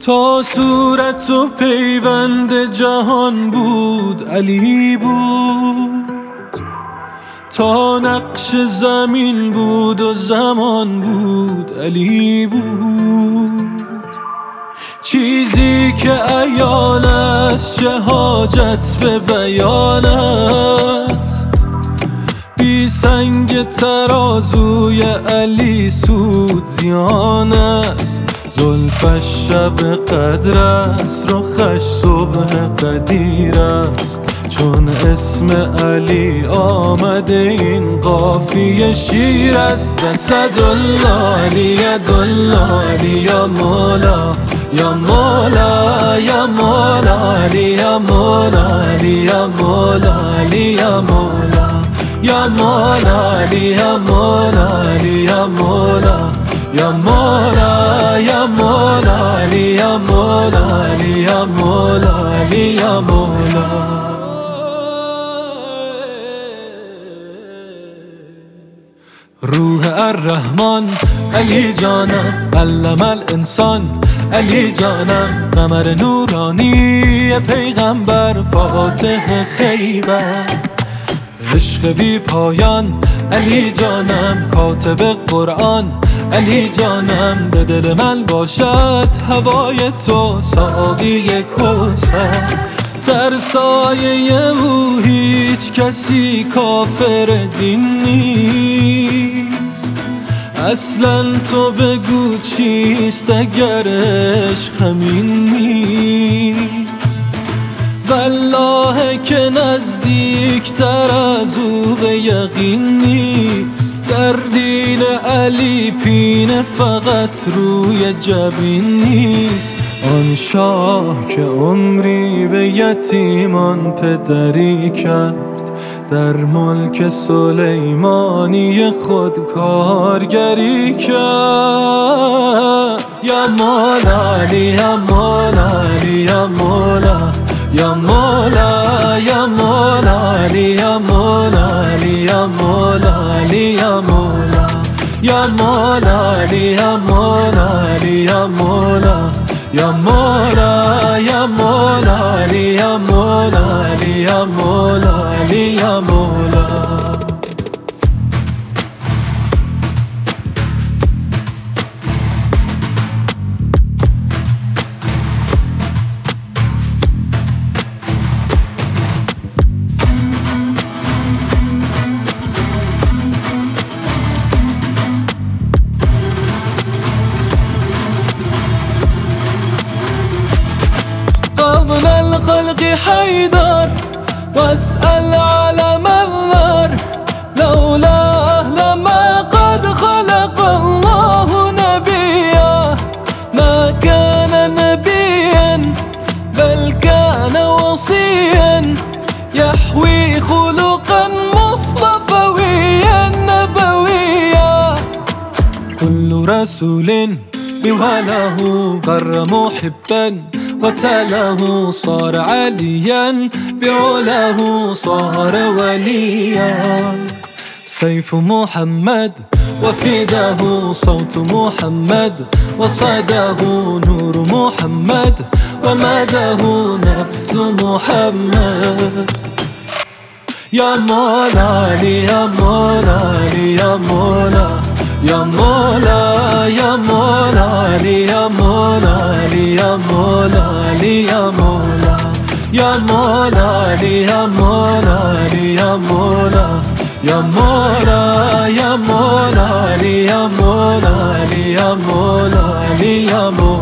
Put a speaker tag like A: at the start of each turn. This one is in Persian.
A: تا صورت و پیوند جهان بود علی بود، تا نقش زمین بود و زمان بود علی بود. چیزی که عیان است چه حاجت به بیان است، بی سنگ ترازوی علی سود زیان است. زلفش شب قدر است، رخش صبح قدیر است، چون اسم علی آمده این قافیه شیر است. اسدالله علی یدالله علی یا مولا یا مولا یا مولا علی یا مولا علی یا مولا علی یا مولا یا مولا علی یا مولا علی یا مولا یا مولا یا مولا علی یا مولا علی یا مولا علی یا مولا. روح الرحمن علی جانم، علم الانسان علی جانم، قمر نورانی پیغمبر فاتح خیبر. عشق بی پایان علی جانم، کاتب قرآن علی جانم، به دل من باشد هوای تو ساقی کوثر. در سایه او هیچ کسی کافر دین نیست، اصلا تو بگو چیست اگر عشق همین نیست. والله که نزدیکتر از او به یقین نیست، در دین علی پینه فقط روی جبین نیست. آن شاه که عمری به یتیمان پدری کرد، در ملک سلیمانی خود کارگری کرد. یا مولا علی یا مولا علی یا مولا یا مولا یا مولا علی یا مولا علی یا مولا علی یا مولا یا مولا علی یا مولا علی یا مولا یا مولا یا مولا علی یا مولا علی یا مولا علی یا مولا. قبل الخلق حيدر واسأل على منظر، لولاه لما قد خلق الله نبيا. ما كان نبيا بل كان وصيا، يحوي خلقا مصطفويا نبويا. كل رسول بوله بر محبا، وتله صار عليا، بعله صار وليا. سيف محمد وفداه صوت محمد، وصداه نور محمد، ومداه نفس محمد. يا مولا علي يا مولا علي يا مولا يا مولا يا مولا علي يا مولا علي يا مولا علي يا مولا يا مولا علي يا مولا علي يا مولا يا مولا يا مولا علي يا مولا علي يا مولا علي يا مولا.